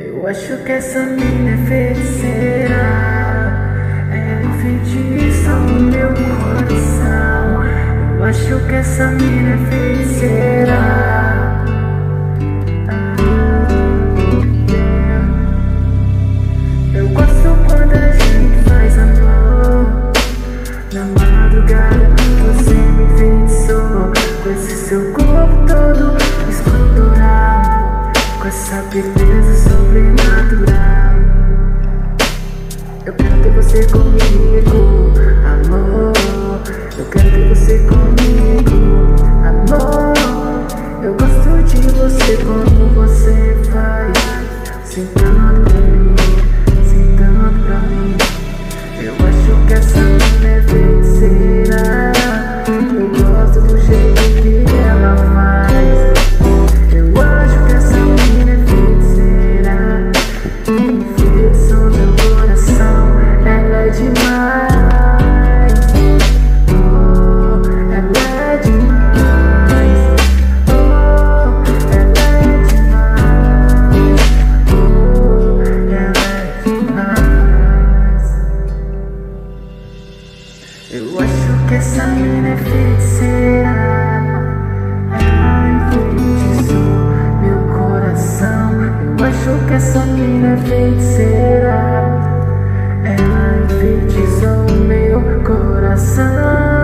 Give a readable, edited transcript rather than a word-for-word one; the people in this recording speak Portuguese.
Eu acho que essa mina é feiticeira. Ela enfeitiça o meu coração. Eu acho que essa mina é feiticeira. Eu gosto quando a gente faz amor. Na madrugada você me enfeitiçou com esse seu corpo todo escultural, com essa beleza sobrenatural. Eu quero ter você comigo, amor. Eu quero ter você comigo, amor. Eu gosto de você como você faz, sentando pra mim, sentando pra mim. Eu acho que essa mina é feiticeira. Eu gosto do jeito que ela faz. Eu acho que essa mina é feiticeira. Enfeitiçou meu coração. Ela é demais. Oh, ela é demais. Oh, ela é demais. Oh, ela é demais. Eu acho que essa mina é feiticeira. Ela enfeitiçou meu coração. Eu acho que essa mina é feiticeira. Ela enfeitiçou meu coração.